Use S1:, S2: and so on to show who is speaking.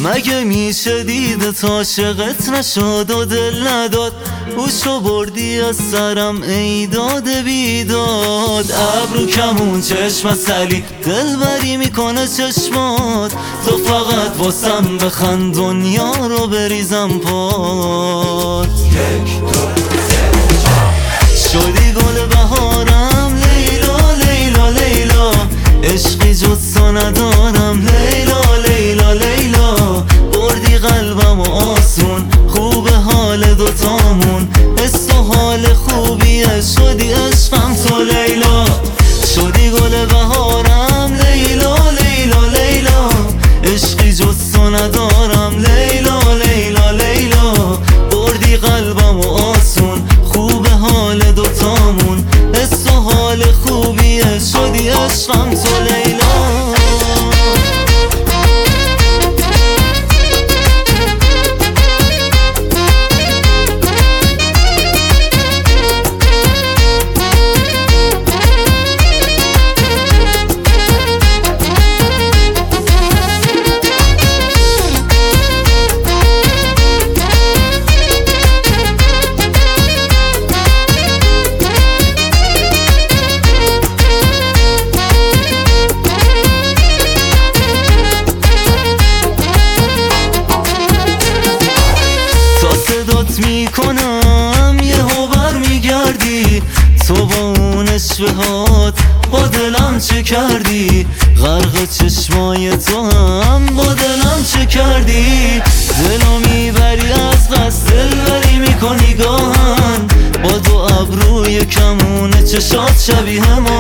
S1: مگه میشه دیدت عاشقت نشد و دل نداد اوشو بردی از سرم ای داد بیداد ابرو کمون چشم سلی دل بری میکنه چشمات تو فقط واسم بخند دنیا رو بریزم پات یک دو شدی گل بهارم لیلا لیلا لیلا عشقی جز تو ندارم لیلا لیلا لیلا بردی قلبم و آسون خوب حال دوتامون حس و حال خوبیه شدی عشقم تو لیلا شدی گل بهارم لیلا لیلا لیلا عشقی جز تو ندارم لیلا لیلا لیلا بردی قلبم و آسون خوب حال دوتامون حس و حال خوبیه شدی عشقم تو لیلا میکنم یه هوبر میگردی تو با اون اشوهات با دلم چه کردی غرق چشمای تو هم با دلم چه کردی دلو میبری از قصد دلبری میکنی گاهن با دو ابروی کمون چشات شبیه ما